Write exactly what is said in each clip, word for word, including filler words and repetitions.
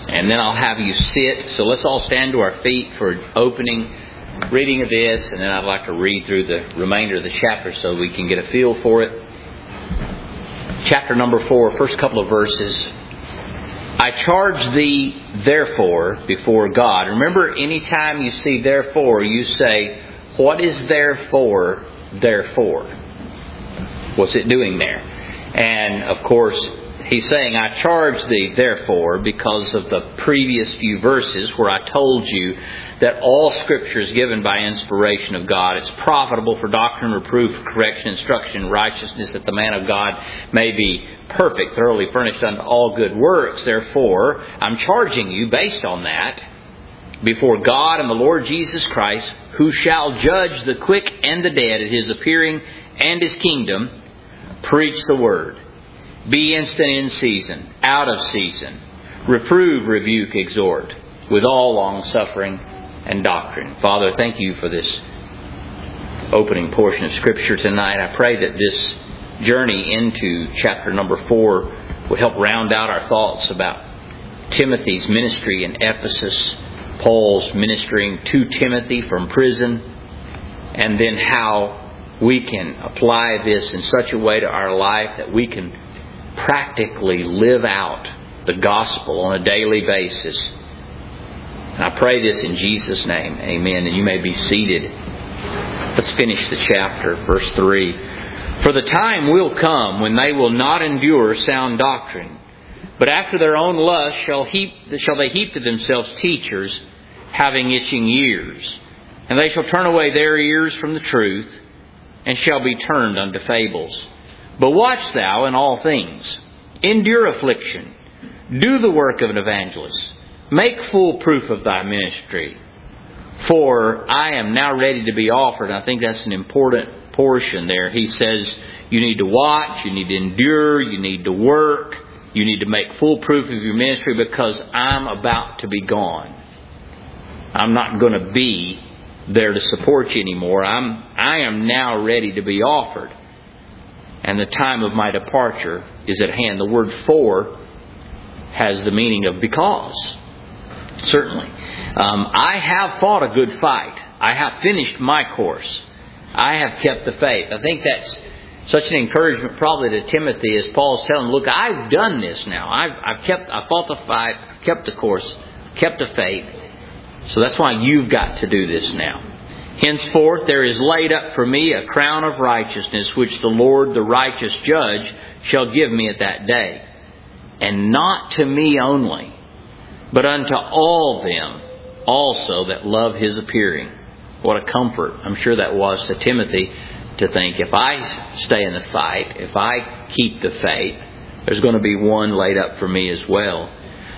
and then I'll have you sit. So let's all stand to our feet for opening reading of this, and then I'd like to read through the remainder of the chapter so we can get a feel for it. Chapter number four, first couple of verses. I charge thee, therefore, before God. Remember, anytime you see therefore, you say, what is therefore, therefore? What's it doing there? And, of course, he's saying, I charge thee, therefore, because of the previous few verses where I told you that all Scripture is given by inspiration of God. It's profitable for doctrine, reproof, correction, instruction, righteousness, that the man of God may be perfect, thoroughly furnished unto all good works. Therefore, I'm charging you, based on that, before God and the Lord Jesus Christ, who shall judge the quick and the dead at His appearing and His kingdom, preach the word. Be instant in season, out of season. Reprove, rebuke, exhort, with all long suffering and doctrine. Father, thank you for this opening portion of Scripture tonight. I pray that this journey into chapter number four would help round out our thoughts about Timothy's ministry in Ephesus, Paul's ministering to Timothy from prison, and then how we can apply this in such a way to our life that we can practically live out the gospel on a daily basis. And I pray this in Jesus' name. Amen. And you may be seated. Let's finish the chapter. Verse three. For the time will come when they will not endure sound doctrine, but after their own lust shall heap shall they heap to themselves teachers, having itching ears. And they shall turn away their ears from the truth, and shall be turned unto fables. But watch thou in all things. Endure affliction. Do the work of an evangelist. Make full proof of thy ministry. For I am now ready to be offered. I think that's an important portion there. He says you need to watch, you need to endure, you need to work, you need to make full proof of your ministry, because I'm about to be gone. I'm not going to be there to support you anymore. I'm, I am now ready to be offered. And the time of my departure is at hand. The word for has the meaning of because. Certainly. Um, I have fought a good fight. I have finished my course. I have kept the faith. I think that's such an encouragement probably to Timothy, as Paul's telling him, look, I've done this now. I've, I've kept, I fought the fight, I've kept the course, kept the faith. So that's why you've got to do this now. Henceforth there is laid up for me a crown of righteousness, which the Lord, the righteous judge, shall give me at that day. And not to me only, but unto all them also that love His appearing. What a comfort, I'm sure that was to Timothy, to think, if I stay in the fight, if I keep the faith, there's going to be one laid up for me as well.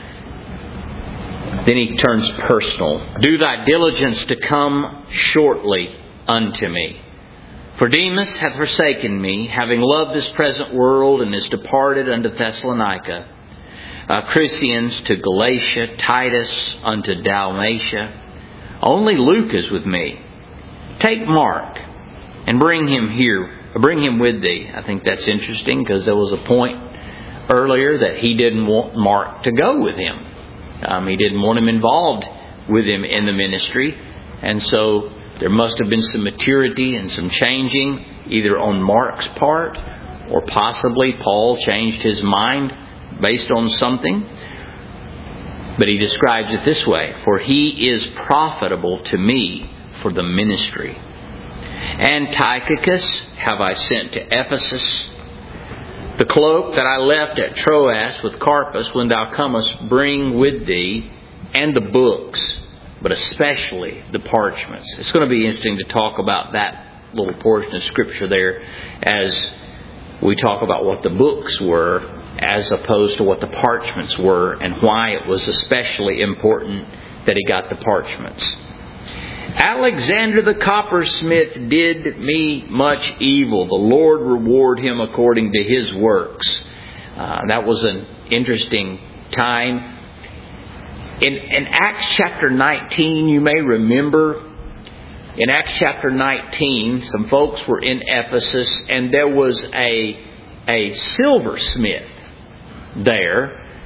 Then he turns personal. Do thy diligence to come shortly unto me. For Demas hath forsaken me, having loved this present world, and is departed unto Thessalonica. Uh, Crescens to Galatia, Titus unto Dalmatia. Only Luke is with me. Take Mark and bring him here. Bring him with thee. I think that's interesting, because there was a point earlier that he didn't want Mark to go with him. Um, he didn't want him involved with him in the ministry. And so there must have been some maturity and some changing, either on Mark's part, or possibly Paul changed his mind based on something. But he describes it this way: for he is profitable to me for the ministry. And Tychicus have I sent to Ephesus. The cloak that I left at Troas with Carpus, when thou comest, bring with thee, and the books, but especially the parchments. It's going to be interesting to talk about that little portion of Scripture there as we talk about what the books were as opposed to what the parchments were, and why it was especially important that he got the parchments. Alexander the coppersmith did me much evil. The Lord reward him according to his works. Uh, that was an interesting time. In, in Acts chapter nineteen, you may remember, in Acts chapter nineteen, some folks were in Ephesus, and there was a, a silversmith there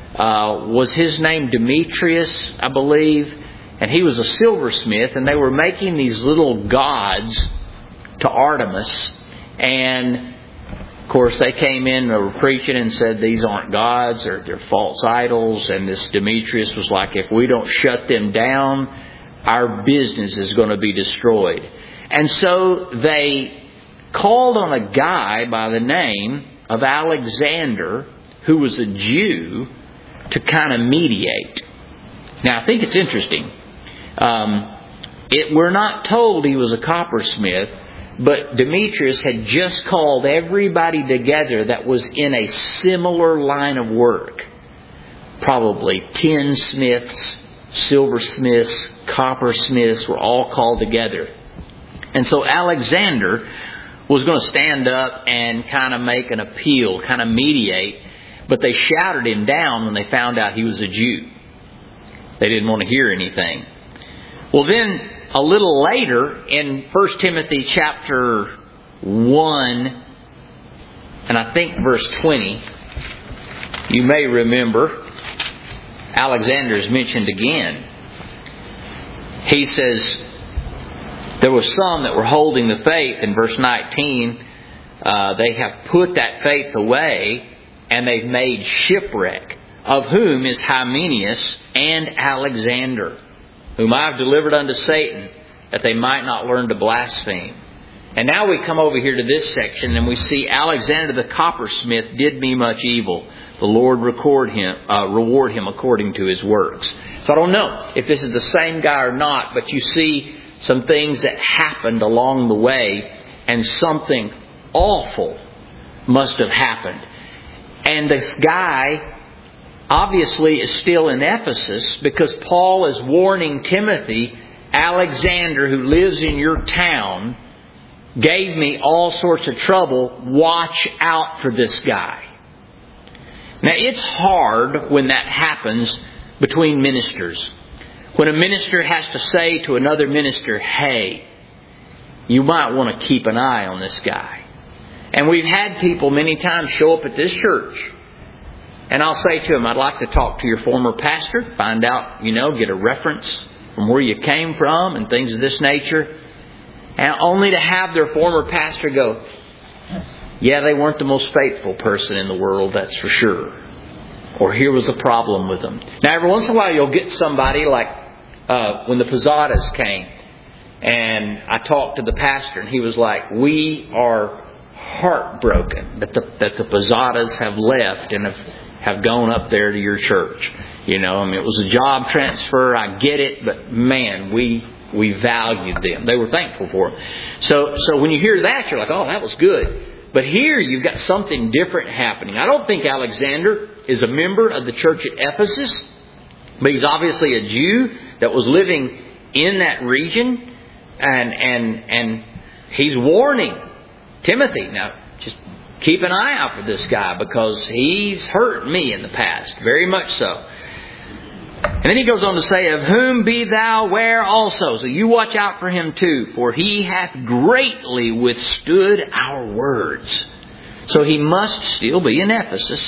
Uh, was his name Demetrius, I believe? And he was a silversmith, and they were making these little gods to Artemis. And, of course, they came in and were preaching and said, these aren't gods, or they're false idols. And this Demetrius was like, if we don't shut them down, our business is going to be destroyed. And so they called on a guy by the name of Alexander, who was a Jew, to kind of mediate. Now, I think it's interesting. Um, it, we're not told he was a coppersmith, but Demetrius had just called everybody together that was in a similar line of work. Probably tinsmiths, silversmiths, coppersmiths were all called together. And so Alexander was going to stand up and kind of make an appeal, kind of mediate. But they shouted him down when they found out he was a Jew. They didn't want to hear anything. Well, then a little later in First Timothy chapter one, and I think verse twenty, you may remember, Alexander is mentioned again. He says, there were some that were holding the faith. In verse nineteen, uh, they have put that faith away, and they've made shipwreck, of whom is Hymenaeus and Alexander, whom I have delivered unto Satan, that they might not learn to blaspheme. And now we come over here to this section, and we see Alexander the coppersmith did me much evil. The Lord record him, uh, reward him according to his works. So I don't know if this is the same guy or not, but you see some things that happened along the way, and something awful must have happened. And this guy obviously is still in Ephesus, because Paul is warning Timothy, Alexander, who lives in your town, gave me all sorts of trouble. Watch out for this guy. Now, it's hard when that happens between ministers. When a minister has to say to another minister, hey, you might want to keep an eye on this guy. And we've had people many times show up at this church, and I'll say to them, I'd like to talk to your former pastor, find out, you know, get a reference from where you came from and things of this nature. And only to have their former pastor go, yeah, they weren't the most faithful person in the world, that's for sure. Or here was a problem with them. Now, every once in a while you'll get somebody like uh, when the Posadas came, and I talked to the pastor, and he was like, we are heartbroken that the that the Posadas have left and have, have gone up there to your church. You know, I mean, it was a job transfer, I get it, but man, we we valued them. They were thankful for them. So so when you hear that, you're like, oh, that was good. But here you've got something different happening. I don't think Alexander is a member of the church at Ephesus, but he's obviously a Jew that was living in that region, and and and he's warning Timothy, now just keep an eye out for this guy, because he's hurt me in the past, very much so. And then he goes on to say, of whom be thou ware also. So you watch out for him too, for he hath greatly withstood our words. So he must still be in Ephesus.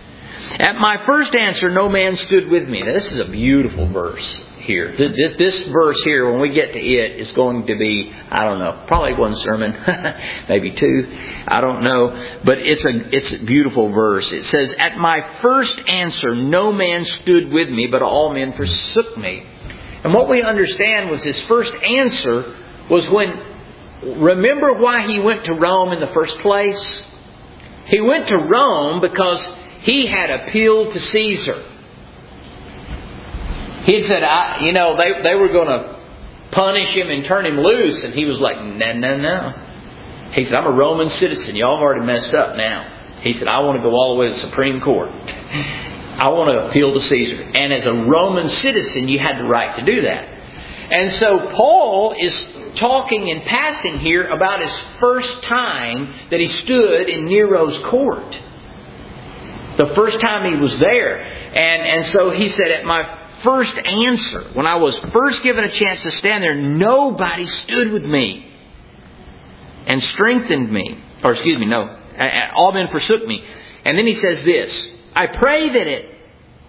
At my first answer, no man stood with me. Now, this is a beautiful verse here. This, this verse here, when we get to it, is going to be, I don't know, probably one sermon, maybe two, I don't know. But it's a it's a beautiful verse. It says, at my first answer, no man stood with me, but all men forsook me. And what we understand was his first answer was when, remember why he went to Rome in the first place? He went to Rome because he had appealed to Caesar. He said, I, you know, they, they were going to punish him and turn him loose. And he was like, no, no, no. He said, I'm a Roman citizen. Y'all have already messed up now. He said, I want to go all the way to the Supreme Court. I want to appeal to Caesar. And as a Roman citizen, you had the right to do that. And so Paul is talking in passing here about his first time that he stood in Nero's court. The first time he was there. And, and so he said, at my first answer, when I was first given a chance to stand there, nobody stood with me and strengthened me. Or excuse me, no. All men forsook me. And then he says this, I pray that it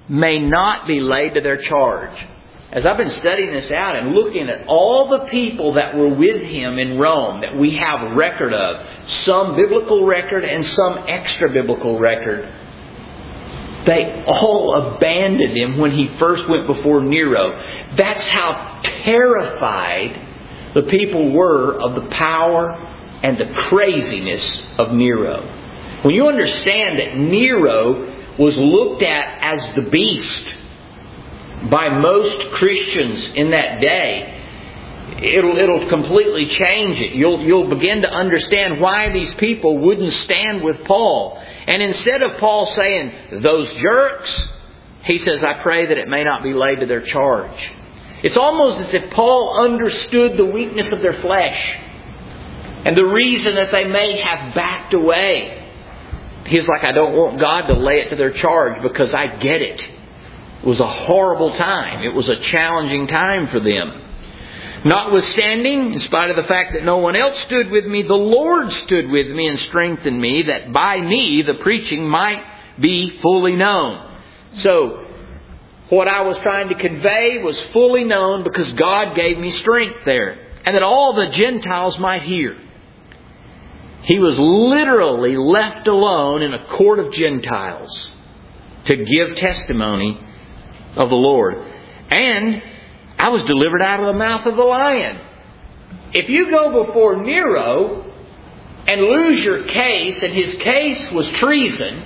may not be laid to their charge. As I've been studying this out and looking at all the people that were with him in Rome that we have record of, some biblical record and some extra biblical record, they all abandoned him when he first went before Nero. That's how terrified the people were of the power and the craziness of Nero. When you understand that Nero was looked at as the beast by most Christians in that day, it'll it'll completely change it. You'll you'll begin to understand why these people wouldn't stand with Paul. And instead of Paul saying, "Those jerks," he says, "I pray that it may not be laid to their charge." It's almost as if Paul understood the weakness of their flesh and the reason that they may have backed away. He's like, I don't want God to lay it to their charge because I get it. It was a horrible time. It was a challenging time for them. Notwithstanding, in spite of the fact that no one else stood with me, the Lord stood with me and strengthened me, that by me the preaching might be fully known. So, what I was trying to convey was fully known because God gave me strength there. And that all the Gentiles might hear. He was literally left alone in a court of Gentiles to give testimony of the Lord. And I was delivered out of the mouth of the lion. If you go before Nero and lose your case, and his case was treason,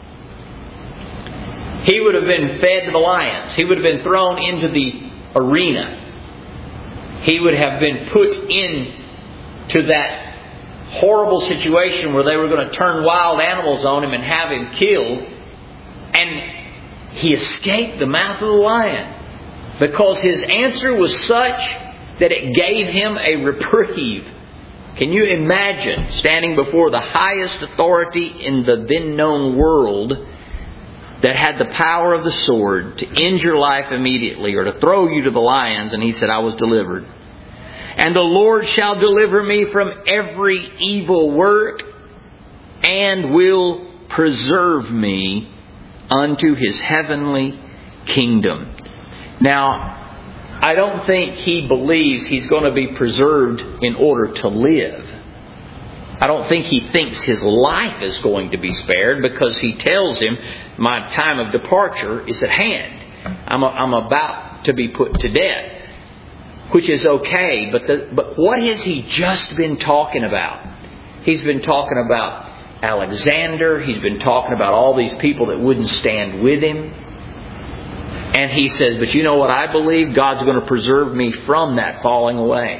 he would have been fed to the lions. He would have been thrown into the arena. He would have been put into that horrible situation where they were going to turn wild animals on him and have him killed. And he escaped the mouth of the lion because his answer was such that it gave him a reprieve. Can you imagine standing before the highest authority in the then known world that had the power of the sword to end your life immediately or to throw you to the lions, and he said, I was delivered. And the Lord shall deliver me from every evil work and will preserve me unto His heavenly kingdom. Now, I don't think he believes he's going to be preserved in order to live. I don't think he thinks his life is going to be spared because he tells him, my time of departure is at hand. I'm, a, I'm about to be put to death. Which is okay, but the, but what has he just been talking about? He's been talking about Alexander. He's been talking about all these people that wouldn't stand with him. And he says, but you know what I believe? God's going to preserve me from that falling away.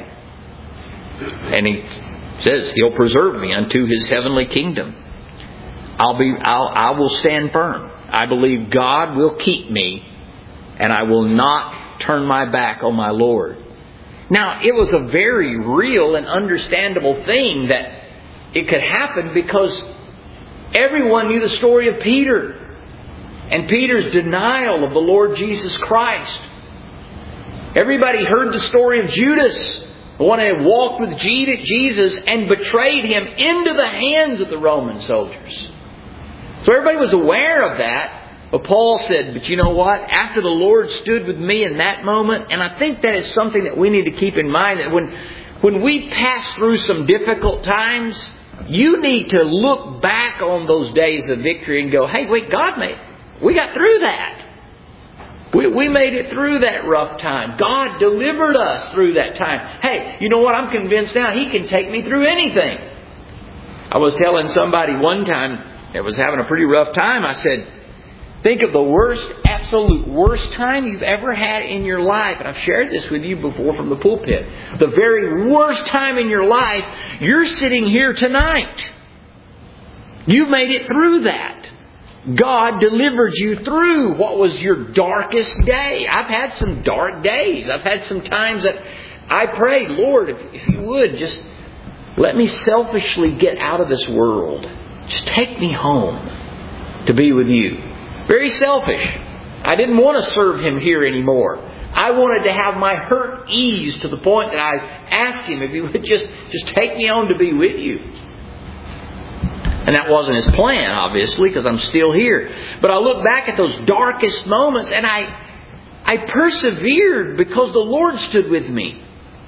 And he says He'll preserve me unto His heavenly kingdom. I'll be, I'll, I will stand firm. I believe God will keep me, and I will not turn my back on my Lord. Now, it was a very real and understandable thing that it could happen because everyone knew the story of Peter and Peter's denial of the Lord Jesus Christ. Everybody heard the story of Judas, the one who had walked with Jesus and betrayed Him into the hands of the Roman soldiers. So everybody was aware of that. But Paul said, but you know what? After the Lord stood with me in that moment, and I think that is something that we need to keep in mind, that when, when we pass through some difficult times, you need to look back on those days of victory and go, hey, wait, God made, we got through that. We, we made it through that rough time. God delivered us through that time. Hey, you know what? I'm convinced now He can take me through anything. I was telling somebody one time that was having a pretty rough time, I said, think of the worst, absolute worst time you've ever had in your life. And I've shared this with you before from the pulpit. The very worst time in your life, you're sitting here tonight. You've made it through that. God delivered you through what was your darkest day. I've had some dark days. I've had some times that I prayed, Lord, if, if you would, just let me selfishly get out of this world. Just take me home to be with you. Very selfish. I didn't want to serve Him here anymore. I wanted to have my hurt eased to the point that I asked Him if He would just, just take me on to be with you. And that wasn't His plan, obviously, because I'm still here. But I look back at those darkest moments and I I persevered because the Lord stood with me.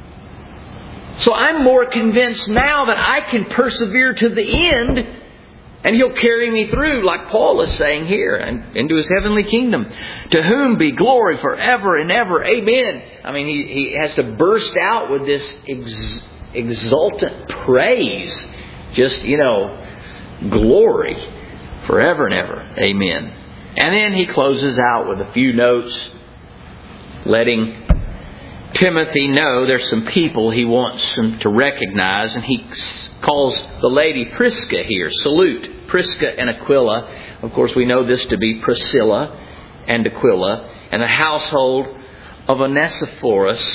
So I'm more convinced now that I can persevere to the end and He'll carry me through, like Paul is saying here, and into His heavenly kingdom. To whom be glory forever and ever. Amen. I mean, he, he has to burst out with this ex, exultant praise. Just, you know, glory forever and ever. Amen. And then he closes out with a few notes, letting Timothy know there's some people he wants him to recognize. And he calls the lady Prisca here. Salute Prisca and Aquila. Of course, we know this to be Priscilla and Aquila. And the household of Onesiphorus.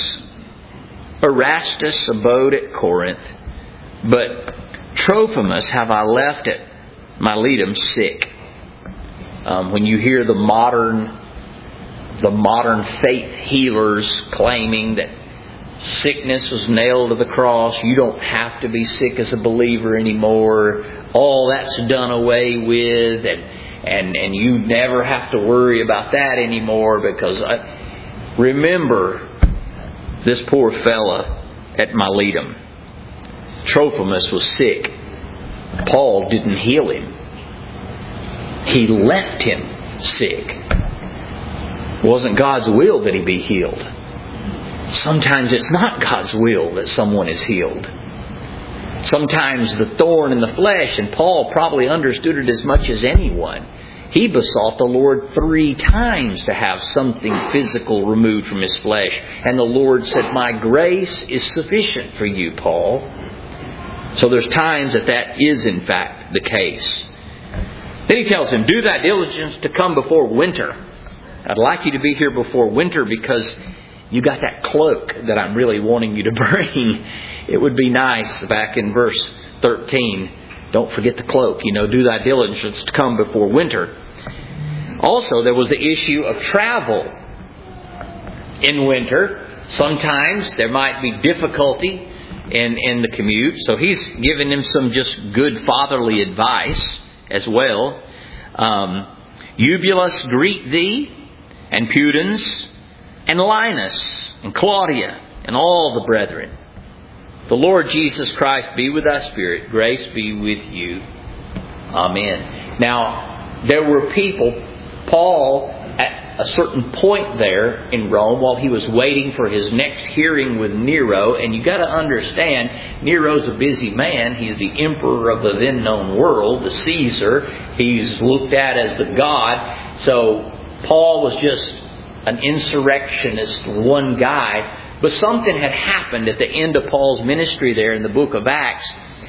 Erastus abode at Corinth. But Trophimus have I left at Miletum sick. Um, when you hear the modern the modern faith healers claiming that sickness was nailed to the cross, you don't have to be sick as a believer anymore, all that's done away with, and and, and you never have to worry about that anymore, because I remember this poor fella at Miletum. Trophimus was sick. Paul didn't heal him. He left him sick. It wasn't God's will that he be healed. Sometimes it's not God's will that someone is healed. Sometimes the thorn in the flesh, and Paul probably understood it as much as anyone. He besought the Lord three times to have something physical removed from his flesh. And the Lord said, "My grace is sufficient for you, Paul." So there's times that that is in fact the case. Then he tells him, "Do thy diligence to come before winter." I'd like you to be here before winter because you got that cloak that I'm really wanting you to bring. It would be nice back in verse thirteen. Don't forget the cloak. You know, do thy diligence to come before winter. Also, there was the issue of travel in winter. Sometimes there might be difficulty in, in the commute. So he's giving him some just good fatherly advice as well. Um, Eubulus greet thee, and Pudens, and Linus, and Claudia, and all the brethren. The Lord Jesus Christ be with thy spirit. Grace be with you. Amen. Now, there were people, Paul, at a certain point there in Rome, while he was waiting for his next hearing with Nero, and you got to understand, Nero's a busy man. He's the emperor of the then known world, the Caesar. He's looked at as the God. So Paul was just an insurrectionist, one guy. But something had happened at the end of Paul's ministry there in the book of Acts.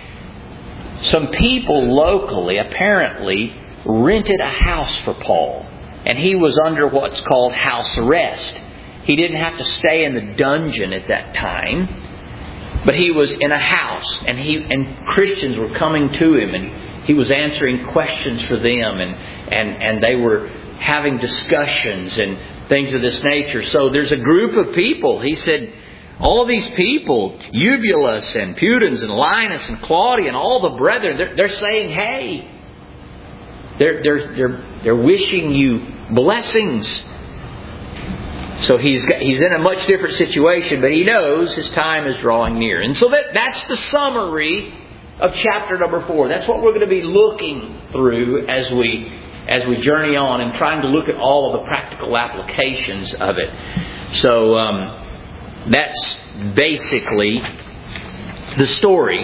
Some people locally apparently rented a house for Paul. And he was under what's called house arrest. He didn't have to stay in the dungeon at that time. But he was in a house. And he and Christians were coming to him. And he was answering questions for them. And, and, and they were having discussions and things of this nature. So there's a group of people. He said, all these people, Eubulus and Pudens and Linus and Claudia and all the brethren, they're, they're saying, hey, they're, they're, they're, they're wishing you blessings. So he's got, he's in a much different situation, but he knows his time is drawing near. And so that, that's the summary of chapter number four. That's what we're going to be looking through as we as we journey on and trying to look at all of the practical applications of it. So um, that's basically the story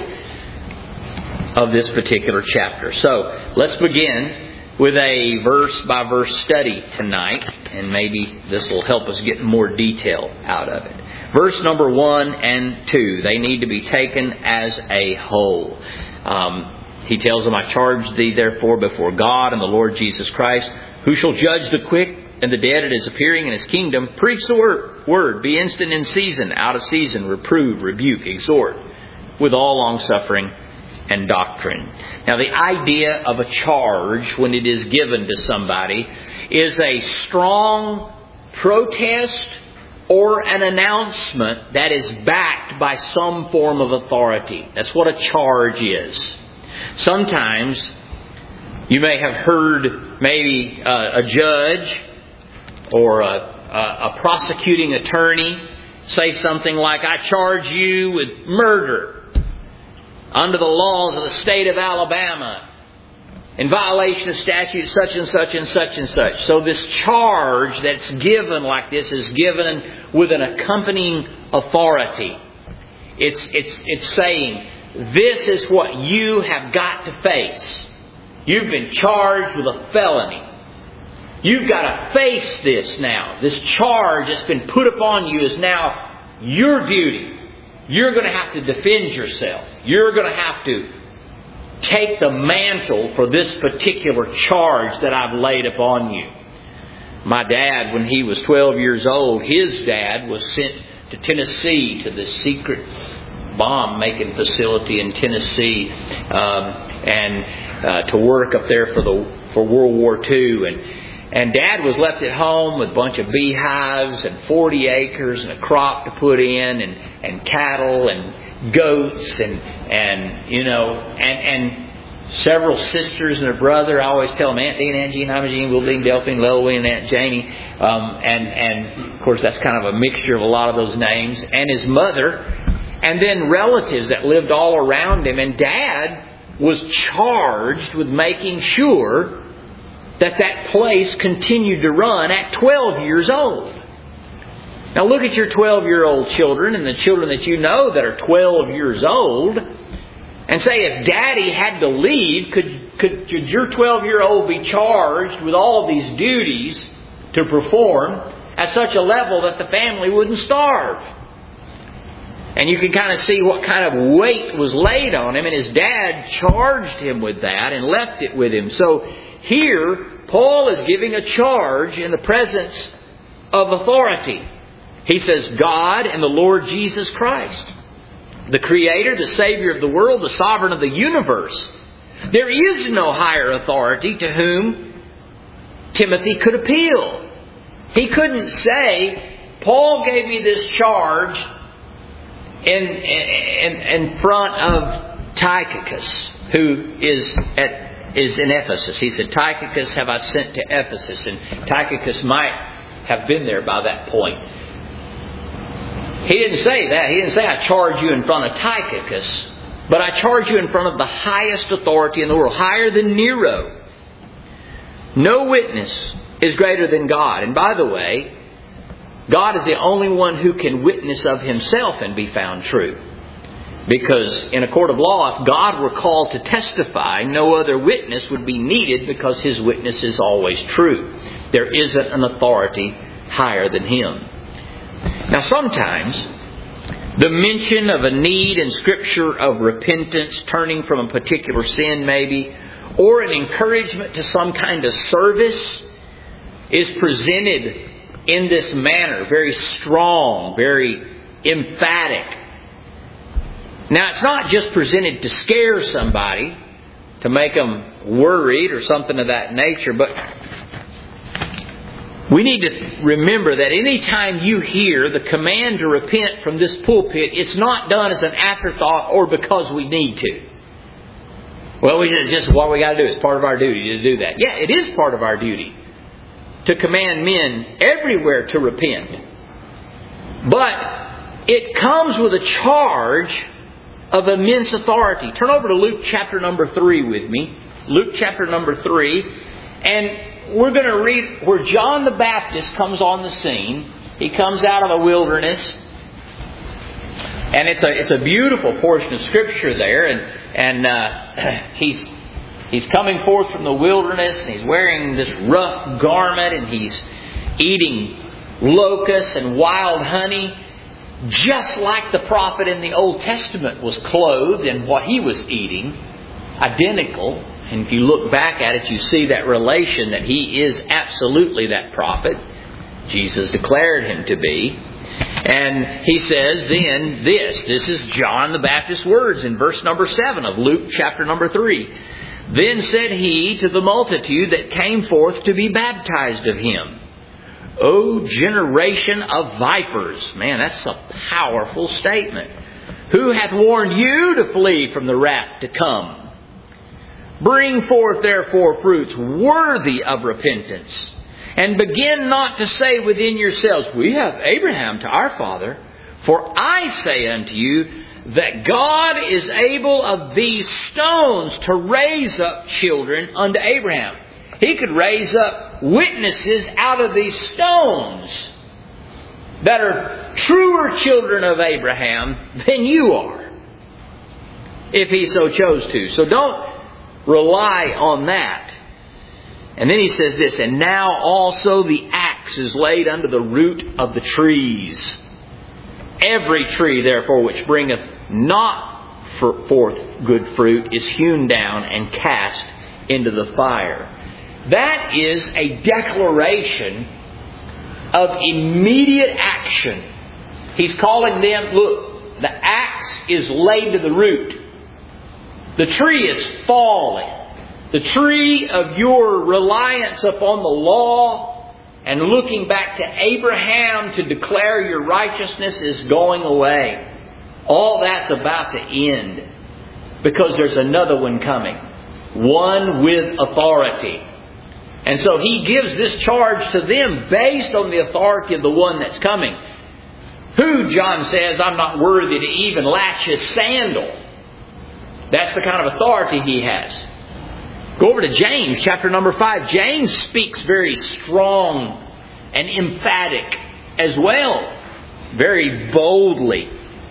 of this particular chapter. So let's begin with a verse-by-verse study tonight, and maybe this will help us get more detail out of it. Verse number one and two, they need to be taken as a whole. Um, He tells them, I charge thee therefore before God and the Lord Jesus Christ, who shall judge the quick and the dead at His appearing in His kingdom. Preach the word. word. Be instant in season, out of season. Reprove, rebuke, exhort, with all longsuffering and doctrine. Now the idea of a charge, when it is given to somebody, is a strong protest or an announcement that is backed by some form of authority. That's what a charge is. Sometimes You may have heard maybe uh, a judge or a, a, a prosecuting attorney say something like, I charge you with murder under the laws of the state of Alabama in violation of statute such and such and such and such. So this charge that's given like this is given with an accompanying authority. It's, it's, it's saying, this is what you have got to face. You've been charged with a felony. You've got to face this now. This charge that's been put upon you is now your duty. You're going to have to defend yourself. You're going to have to take the mantle for this particular charge that I've laid upon you. My dad, when he was twelve years old, his dad was sent to Tennessee to the secret bomb-making facility in Tennessee um, and uh, to work up there for the for World War Two. And And Dad was left at home with a bunch of beehives and forty acres and a crop to put in and, and cattle and goats and, and you know, and, and several sisters and a brother. I always tell them Aunt Dean, Aunt Jean, Aunt Jean, Will Dean, Delphine, Lily, and Aunt Janie. Um, and, and of course that's kind of a mixture of a lot of those names. And his mother. And then relatives that lived all around him. And Dad was charged with making sure that that place continued to run at twelve years old. Now look at your twelve-year-old children and the children that you know that are twelve years old and say, if Daddy had to leave, could, could, could your twelve-year-old be charged with all these duties to perform at such a level that the family wouldn't starve? And you can kind of see what kind of weight was laid on him, and his dad charged him with that and left it with him. So here, Paul is giving a charge in the presence of authority. He says, God and the Lord Jesus Christ, the Creator, the Savior of the world, the Sovereign of the universe. There is no higher authority to whom Timothy could appeal. He couldn't say, Paul gave me this charge in, in, in front of Tychicus, who is at is in Ephesus. He said, Tychicus have I sent to Ephesus. And Tychicus might have been there by that point. He didn't say that. He didn't say, I charge you in front of Tychicus. But I charge you in front of the highest authority in the world, higher than Nero. No witness is greater than God. And by the way, God is the only one who can witness of Himself and be found true. Because in a court of law, if God were called to testify, no other witness would be needed because His witness is always true. There isn't an authority higher than Him. Now sometimes the mention of a need in Scripture of repentance, turning from a particular sin maybe, or an encouragement to some kind of service is presented in this manner, very strong, very emphatic. Now, it's not just presented to scare somebody, to make them worried or something of that nature, but we need to remember that any time you hear the command to repent from this pulpit, it's not done as an afterthought or because we need to. Well, we it's just what we got to do. It's part of our duty to do that. Yeah, it is part of our duty to command men everywhere to repent. But it comes with a charge of immense authority. Turn over to Luke chapter number three with me. Luke chapter number three. And we're going to read where John the Baptist comes on the scene. He comes out of the wilderness. And it's a it's a beautiful portion of Scripture there. And and uh, he's he's coming forth from the wilderness. And he's wearing this rough garment. And he's eating locusts and wild honey. Just like the prophet in the Old Testament was clothed in what he was eating, identical. And if you look back at it, you see that relation that he is absolutely that prophet. Jesus declared him to be. And he says then this. This is John the Baptist's words in verse number seven of Luke chapter number three. Then said he to the multitude that came forth to be baptized of him, O generation of vipers. Man, that's a powerful statement. Who hath warned you to flee from the wrath to come? Bring forth therefore fruits worthy of repentance. And begin not to say within yourselves, we have Abraham to our father. For I say unto you that God is able of these stones to raise up children unto Abraham. He could raise up witnesses out of these stones that are truer children of Abraham than you are, if He so chose to. So don't rely on that. And then He says this, and now also the axe is laid under the root of the trees. Every tree, therefore, which bringeth not forth good fruit is hewn down and cast into the fire. That is a declaration of immediate action. He's calling them, look, the axe is laid to the root. The tree is falling. The tree of your reliance upon the law and looking back to Abraham to declare your righteousness is going away. All that's about to end because there's another one coming. One with authority. And so He gives this charge to them based on the authority of the one that's coming. Who, John says, I'm not worthy to even latch His sandal. That's the kind of authority He has. Go over to James chapter number five. James speaks very strong and emphatic as well. Very boldly.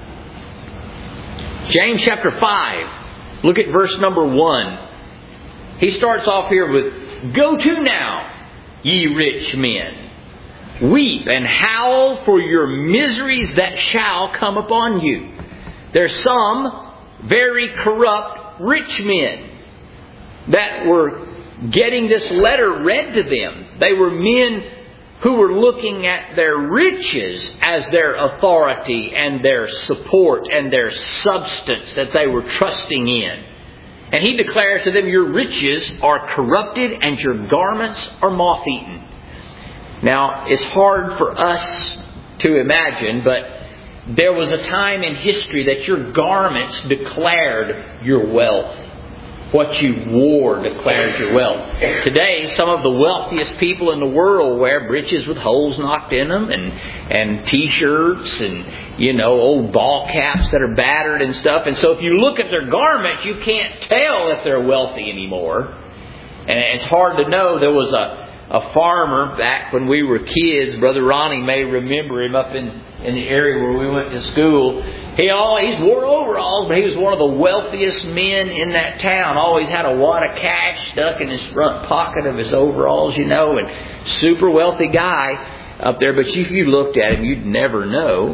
James chapter five. Look at verse number one. He starts off here with, Go to now, ye rich men. Weep and howl for your miseries that shall come upon you. There's some very corrupt rich men that were getting this letter read to them. They were men who were looking at their riches as their authority and their support and their substance that they were trusting in. And he declares to them, your riches are corrupted and your garments are moth-eaten. Now, it's hard for us to imagine, but there was a time in history that your garments declared your wealth. What you wore declared your wealth. Today, some of the wealthiest people in the world wear breeches with holes knocked in them and, and T-shirts and, you know, old ball caps that are battered and stuff. And so if you look at their garments, you can't tell if they're wealthy anymore. And it's hard to know. There was a A farmer back when we were kids. Brother Ronnie may remember him up in, in the area where we went to school. He always wore overalls, but he was one of the wealthiest men in that town. Always had a wad of cash stuck in his front pocket of his overalls, you know, and super wealthy guy up there. But if you looked at him, you'd never know.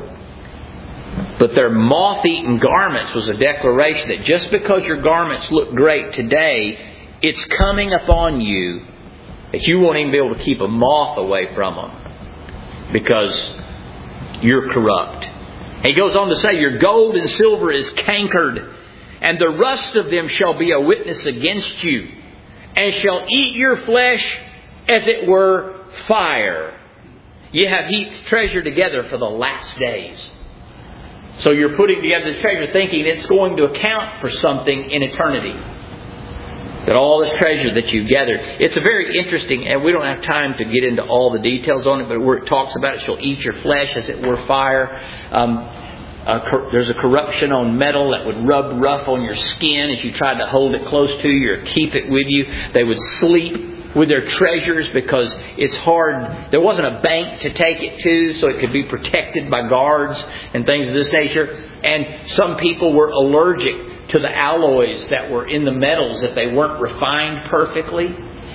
But their moth-eaten garments was a declaration that just because your garments look great today, it's coming upon you that you won't even be able to keep a moth away from them because you're corrupt. He goes on to say, your gold and silver is cankered, and the rust of them shall be a witness against you, and shall eat your flesh as it were fire. You have heaped treasure together for the last days. So you're putting together this treasure thinking it's going to account for something in eternity. That all this treasure that you've gathered. It's a very interesting, and we don't have time to get into all the details on it, but where it talks about it, she'll eat your flesh as it were fire. Um, a, there's a corruption on metal that would rub rough on your skin as you tried to hold it close to you or keep it with you. They would sleep with their treasures because it's hard. There wasn't a bank to take it to, so it could be protected by guards and things of this nature. And some people were allergic to the alloys that were in the metals if they weren't refined perfectly.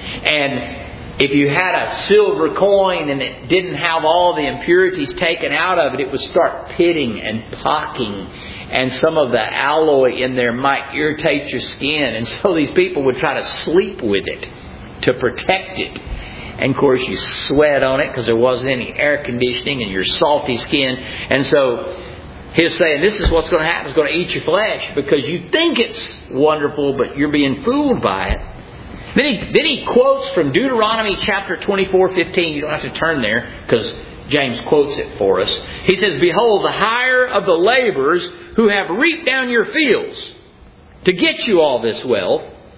And if you had a silver coin and it didn't have all the impurities taken out of it, it would start pitting and pocking. And some of the alloy in there might irritate your skin. And so these people would try to sleep with it to protect it. And of course you sweat on it because there wasn't any air conditioning and your salty skin. And so he's saying this is what's going to happen. It's going to eat your flesh because you think it's wonderful, but you're being fooled by it. Then he, then he quotes from Deuteronomy chapter twenty-four fifteen. You don't have to turn there because James quotes it for us. He says, behold, the hire of the laborers who have reaped down your fields to get you all this wealth,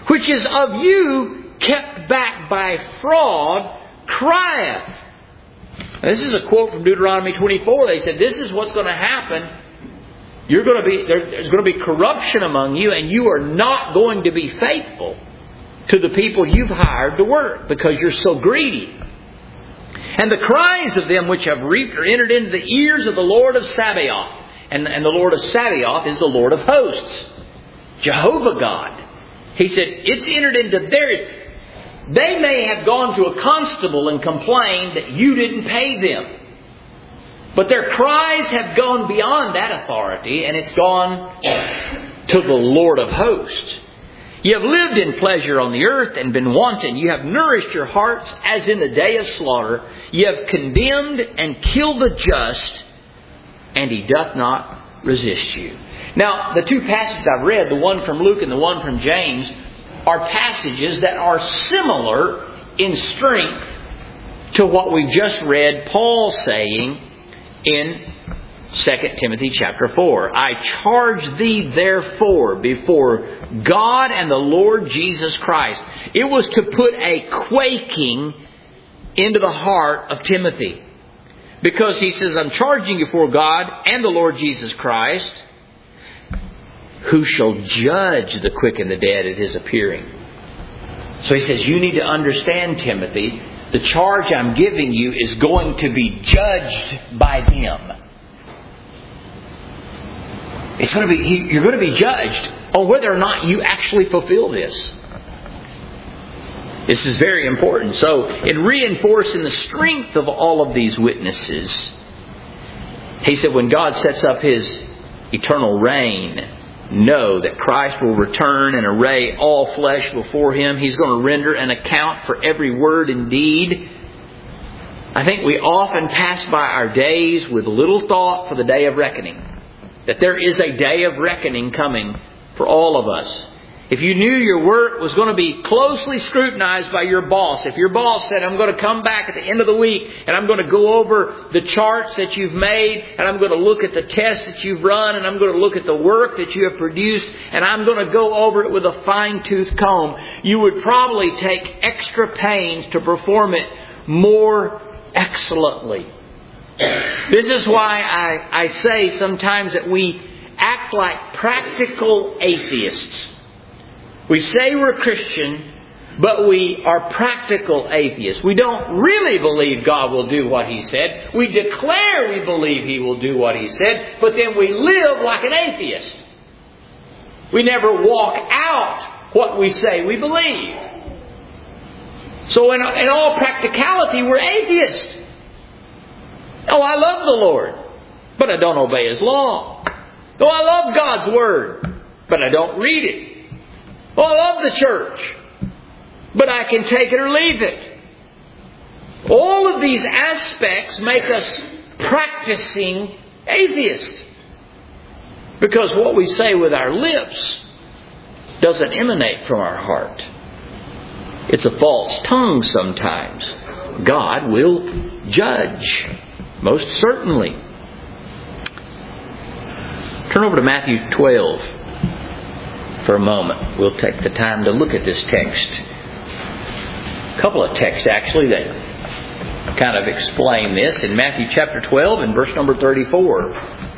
which is of you kept back by fraud, crieth. Now, this is a quote from Deuteronomy twenty-four. They said, this is what's going to happen. You're going to be, there's going to be corruption among you, and you are not going to be faithful to the people you've hired to work because you're so greedy. And the cries of them which have reaped are entered into the ears of the Lord of Sabaoth. And, and the Lord of Sabaoth is the Lord of hosts, Jehovah God. He said, it's entered into their... They may have gone to a constable and complained that you didn't pay them. But their cries have gone beyond that authority, and it's gone to the Lord of hosts. You have lived in pleasure on the earth and been wanton. You have nourished your hearts as in the day of slaughter. You have condemned and killed the just, and he doth not resist you. Now, the two passages I've read, the one from Luke and the one from James, are passages that are similar in strength to what we've just read Paul saying in Second Timothy chapter four. I charge thee therefore before God and the Lord Jesus Christ. It was to put a quaking into the heart of Timothy. Because he says, I'm charging you before God and the Lord Jesus Christ, who shall judge the quick and the dead at his appearing. So he says, you need to understand, Timothy, the charge I'm giving you is going to be judged by them. It's going to be, you're going to be judged on whether or not you actually fulfill this. This is very important. So, in reinforcing the strength of all of these witnesses, he said when God sets up His eternal reign, know that Christ will return and array all flesh before Him. He's going to render an account for every word and deed. I think we often pass by our days with little thought for the day of reckoning. That there is a day of reckoning coming for all of us. If you knew your work was going to be closely scrutinized by your boss, if your boss said, I'm going to come back at the end of the week and I'm going to go over the charts that you've made and I'm going to look at the tests that you've run and I'm going to look at the work that you have produced and I'm going to go over it with a fine-tooth comb, you would probably take extra pains to perform it more excellently. This is why I, I say sometimes that we act like practical atheists. We say we're Christian, but we are practical atheists. We don't really believe God will do what He said. We declare we believe He will do what He said, but then we live like an atheist. We never walk out what we say we believe. So in, in all practicality, we're atheists. Oh, I love the Lord, but I don't obey His law. Oh, I love God's Word, but I don't read it. Oh, I love the church, but I can take it or leave it. All of these aspects make us practicing atheists. Because what we say with our lips doesn't emanate from our heart. It's a false tongue sometimes. God will judge, most certainly. Turn over to Matthew twelve. For a moment, we'll take the time to look at this text. A couple of texts actually that kind of explain this. In Matthew chapter twelve and verse number thirty-four.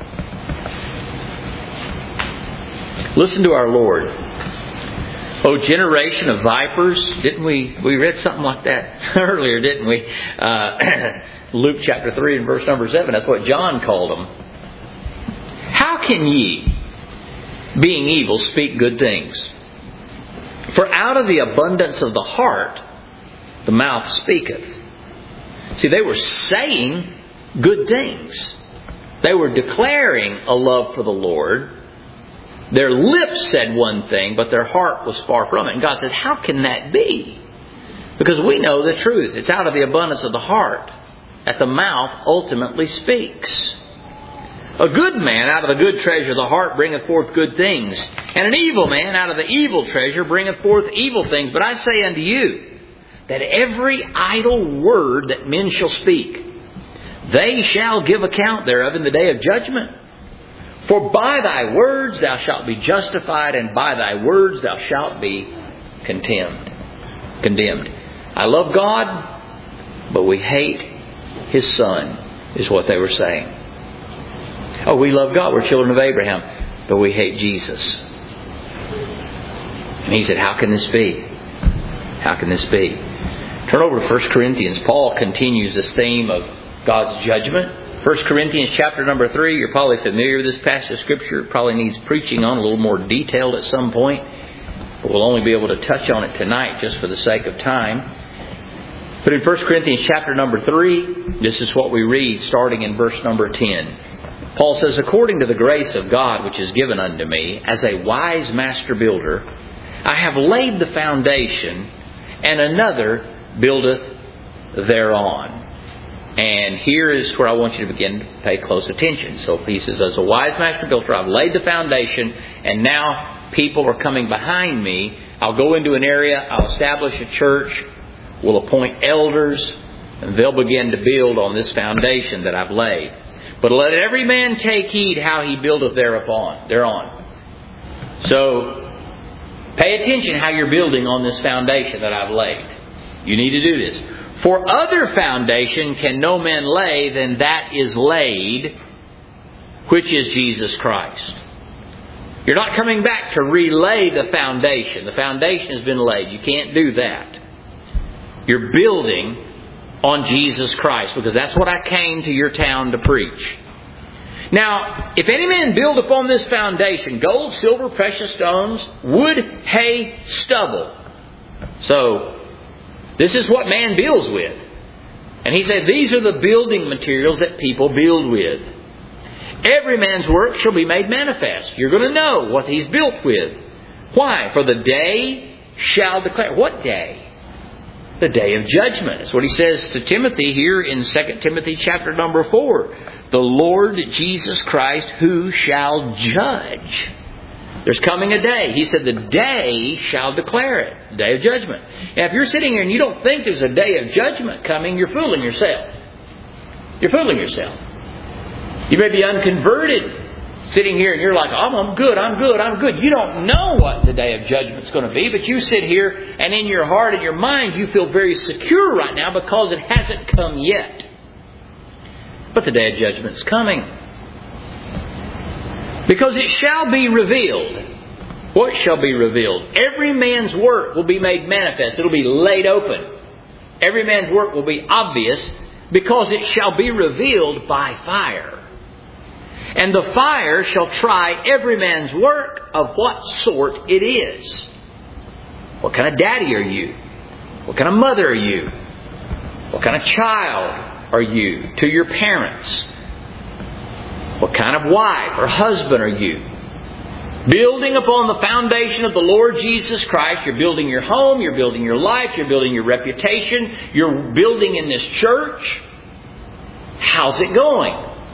Listen to our Lord. O generation of vipers. Didn't we, we read something like that earlier, didn't we? Uh, Luke chapter three and verse number seven. That's what John called them. How can ye, being evil, speak good things? For out of the abundance of the heart, the mouth speaketh. See, they were saying good things. They were declaring a love for the Lord. Their lips said one thing, but their heart was far from it. And God says, how can that be? Because we know the truth. It's out of the abundance of the heart that the mouth ultimately speaks. A good man out of the good treasure of the heart bringeth forth good things. And an evil man out of the evil treasure bringeth forth evil things. But I say unto you, that every idle word that men shall speak, they shall give account thereof in the day of judgment. For by thy words thou shalt be justified, and by thy words thou shalt be condemned. Condemned. I love God, but we hate His Son, is what they were saying. Oh, we love God. We're children of Abraham, but we hate Jesus. And he said, how can this be? How can this be? Turn over to First Corinthians. Paul continues this theme of God's judgment. First Corinthians chapter number three. You're probably familiar with this passage of Scripture. It probably needs preaching on a little more detailed at some point. But we'll only be able to touch on it tonight just for the sake of time. But in First Corinthians chapter number three, this is what we read starting in verse number ten. Paul says, according to the grace of God which is given unto me, as a wise master builder, I have laid the foundation, and another buildeth thereon. And here is where I want you to begin to pay close attention. So he says, as a wise master builder, I've laid the foundation, and now people are coming behind me. I'll go into an area, I'll establish a church, we'll appoint elders, and they'll begin to build on this foundation that I've laid. But let every man take heed how he buildeth thereupon, thereon. So, pay attention how you're building on this foundation that I've laid. You need to do this. For other foundation can no man lay than that is laid, which is Jesus Christ. You're not coming back to relay the foundation. The foundation has been laid. You can't do that. You're building on Jesus Christ, because that's what I came to your town to preach. Now, if any man build upon this foundation gold, silver, precious stones, wood, hay, stubble. So, this is what man builds with. And he said these are the building materials that people build with. Every man's work shall be made manifest. You're going to know what he's built with. Why? For the day shall declare. What day? The day of judgment. That's what he says to Timothy here in Second Timothy chapter number four. The Lord Jesus Christ who shall judge. There's coming a day. He said the day shall declare it. The day of judgment. Now if you're sitting here and you don't think there's a day of judgment coming, you're fooling yourself. You're fooling yourself. You may be unconverted, sitting here and you're like, oh, I'm good, I'm good, I'm good. You don't know what the day of judgment's going to be, but you sit here and in your heart and your mind you feel very secure right now because it hasn't come yet. But the day of judgment's coming. Because it shall be revealed. What shall be revealed? Every man's work will be made manifest. It'll be laid open. Every man's work will be obvious because it shall be revealed by fire. And the fire shall try every man's work of what sort it is. What kind of daddy are you? What kind of mother are you? What kind of child are you to your parents? What kind of wife or husband are you? Building upon the foundation of the Lord Jesus Christ, you're building your home, you're building your life, you're building your reputation, you're building in this church. How's it going?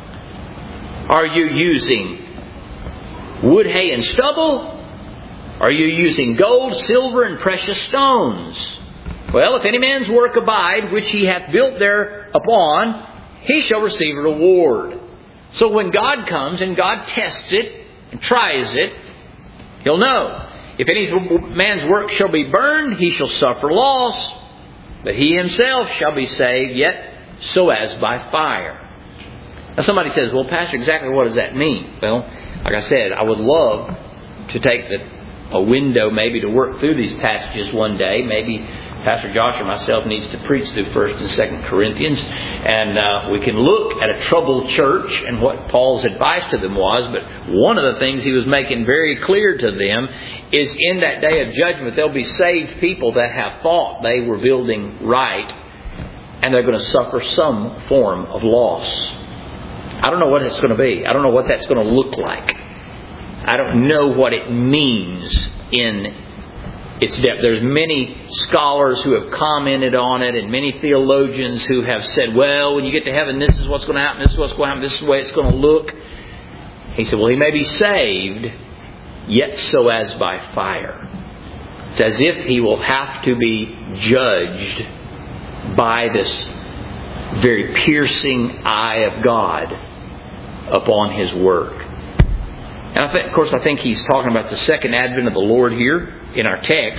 Are you using wood, hay, and stubble? Are you using gold, silver, and precious stones? Well, if any man's work abide, which he hath built thereupon, he shall receive a reward. So when God comes and God tests it and tries it, he'll know. If any man's work shall be burned, he shall suffer loss, but he himself shall be saved, yet so as by fire. Now somebody says, well, Pastor, exactly what does that mean? Well, like I said, I would love to take the, a window maybe to work through these passages one day. Maybe Pastor Josh or myself needs to preach through First and Second Corinthians. And uh, we can look at a troubled church and what Paul's advice to them was. But one of the things he was making very clear to them is in that day of judgment, there'll be saved people that have thought they were building right. And they're going to suffer some form of loss. I don't know what it's going to be. I don't know what that's going to look like. I don't know what it means in its depth. There's many scholars who have commented on it and many theologians who have said, well, when you get to heaven, this is what's going to happen, this is what's going to happen, this is the way it's going to look. He said, well, he may be saved, yet so as by fire. It's as if he will have to be judged by this very piercing eye of God upon his work. And I think, of course, I think he's talking about the second advent of the Lord here in our text.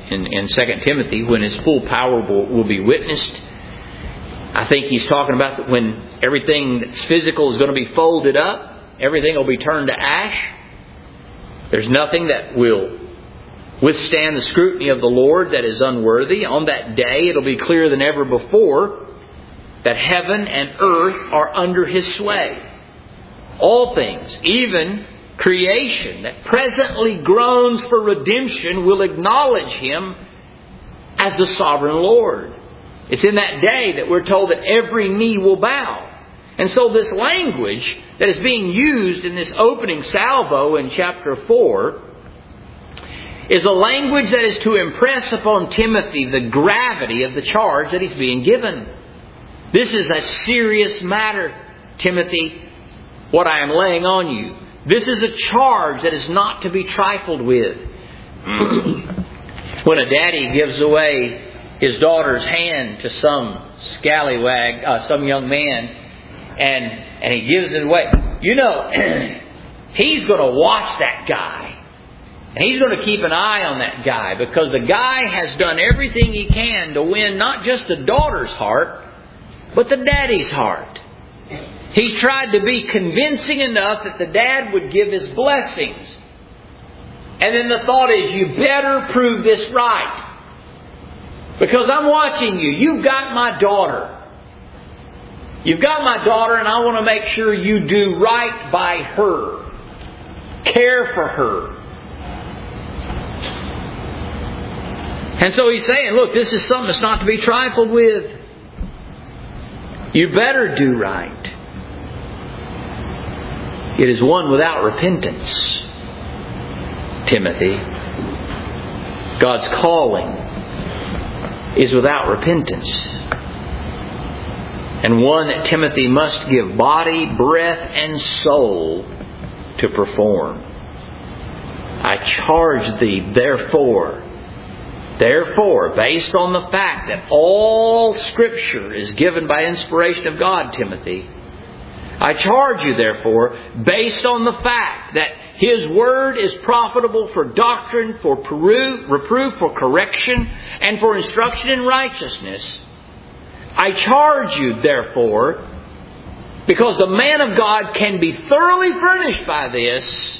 in, in Second Timothy, when His full power will, will be witnessed. I think he's talking about when everything that's physical is going to be folded up. Everything will be turned to ash. There's nothing that will withstand the scrutiny of the Lord that is unworthy. On that day, it'll be clearer than ever before that heaven and earth are under His sway. All things, even creation that presently groans for redemption, will acknowledge Him as the sovereign Lord. It's in that day that we're told that every knee will bow. And so this language that is being used in this opening salvo in chapter four is a language that is to impress upon Timothy the gravity of the charge that he's being given. This is a serious matter, Timothy, what I am laying on you. This is a charge that is not to be trifled with. When a daddy gives away his daughter's hand to some scallywag, uh, some young man, and and he gives it away, you know, he's going to watch that guy. And he's going to keep an eye on that guy, because the guy has done everything he can to win not just the daughter's heart, but the daddy's heart. He's tried to be convincing enough that the dad would give his blessings. And then the thought is, you better prove this right. Because I'm watching you. You've got my daughter. You've got my daughter, and I want to make sure you do right by her. Care for her. And so he's saying, look, this is something that's not to be trifled with. You better do right. It is one without repentance, Timothy. God's calling is without repentance. And one that Timothy must give body, breath, and soul to perform. I charge thee, therefore, therefore, based on the fact that all Scripture is given by inspiration of God, Timothy, I charge you, therefore, based on the fact that His Word is profitable for doctrine, for reproof, for correction, and for instruction in righteousness. I charge you, therefore, because the man of God can be thoroughly furnished by this,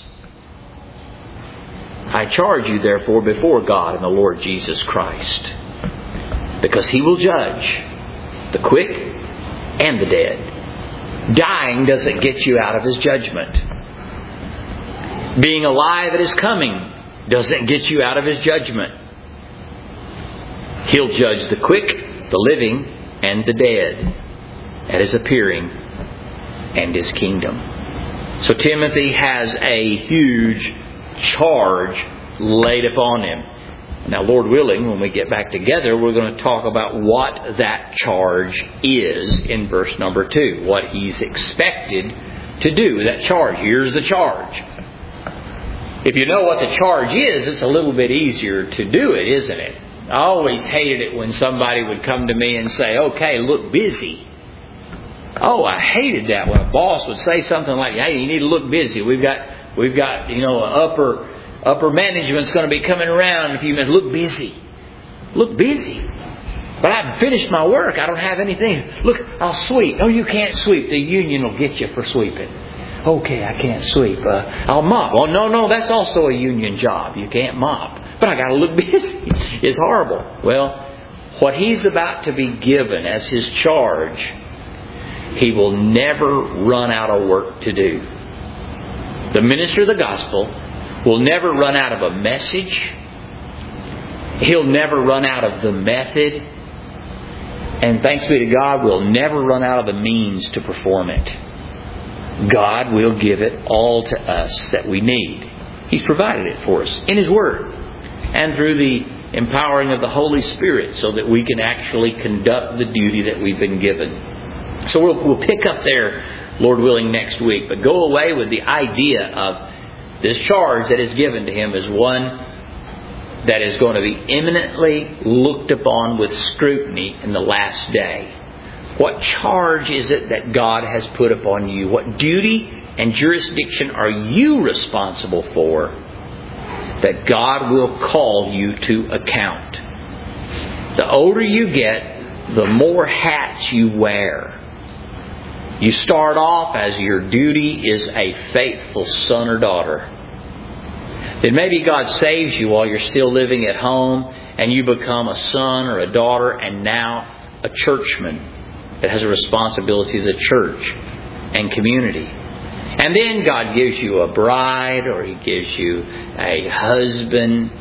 I charge you, therefore, before God and the Lord Jesus Christ, because He will judge the quick and the dead. Dying doesn't get you out of His judgment. Being alive at His coming doesn't get you out of His judgment. He'll judge the quick, the living, and the dead at His appearing and His kingdom. So Timothy has a huge charge laid upon him. Now, Lord willing, when we get back together, we're going to talk about what that charge is in verse number two. What he's expected to do with that charge. Here's the charge. If you know what the charge is, it's a little bit easier to do it, isn't it? I always hated it when somebody would come to me and say, okay, look busy. Oh, I hated that when a boss would say something like, hey, you need to look busy. We've got, we've got, you know, upper... Upper management's going to be coming around in a few minutes. Look busy. Look busy. But I haven't finished my work. I don't have anything. Look, I'll sweep. Oh, you can't sweep. The union will get you for sweeping. Okay, I can't sweep. Uh, I'll mop. Oh, no, no, that's also a union job. You can't mop. But I got to look busy. It's horrible. Well, what he's about to be given as his charge, he will never run out of work to do. The minister of the gospel will never run out of a message. He'll never run out of the method. And thanks be to God, we'll never run out of the means to perform it. God will give it all to us that we need. He's provided it for us in His Word and through the empowering of the Holy Spirit so that we can actually conduct the duty that we've been given. So we'll, we'll pick up there, Lord willing, next week. But go away with the idea of this charge that is given to him is one that is going to be eminently looked upon with scrutiny in the last day. What charge is it that God has put upon you? What duty and jurisdiction are you responsible for that God will call you to account. The older you get, the more hats you wear. You start off as your duty is a faithful son or daughter. Then maybe God saves you while you're still living at home, and you become a son or a daughter, and now a churchman that has a responsibility to the church and community. And then God gives you a bride, or He gives you a husband,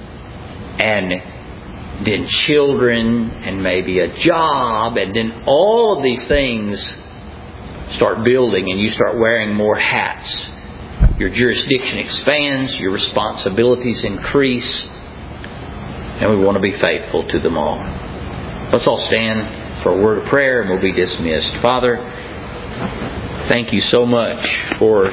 and then children, and maybe a job, and then all of these things start building, and you start wearing more hats. Your jurisdiction expands, your responsibilities increase, and we want to be faithful to them all. Let's all stand for a word of prayer, and we'll be dismissed. Father, thank you so much for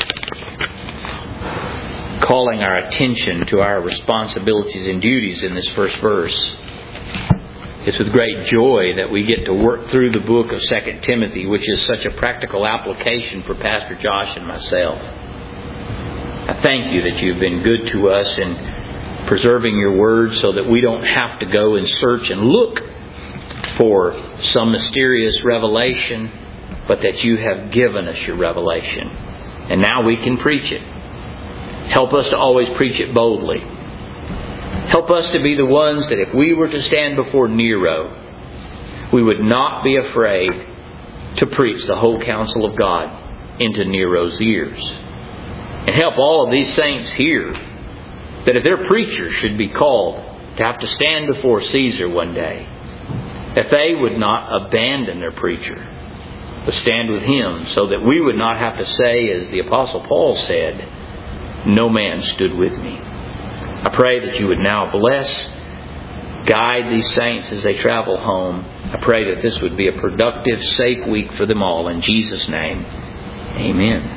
calling our attention to our responsibilities and duties in this first verse. It's with great joy that we get to work through the book of Second Timothy, which is such a practical application for Pastor Josh and myself. I thank you that you've been good to us in preserving your word so that we don't have to go and search and look for some mysterious revelation, but that you have given us your revelation. And now we can preach it. Help us to always preach it boldly. Help us to be the ones that if we were to stand before Nero, we would not be afraid to preach the whole counsel of God into Nero's ears. And help all of these saints here that if their preacher should be called to have to stand before Caesar one day, that they would not abandon their preacher, but stand with him, so that we would not have to say, as the Apostle Paul said, "No man stood with me." I pray that you would now bless, guide these saints as they travel home. I pray that this would be a productive, safe week for them all. In Jesus' name, amen.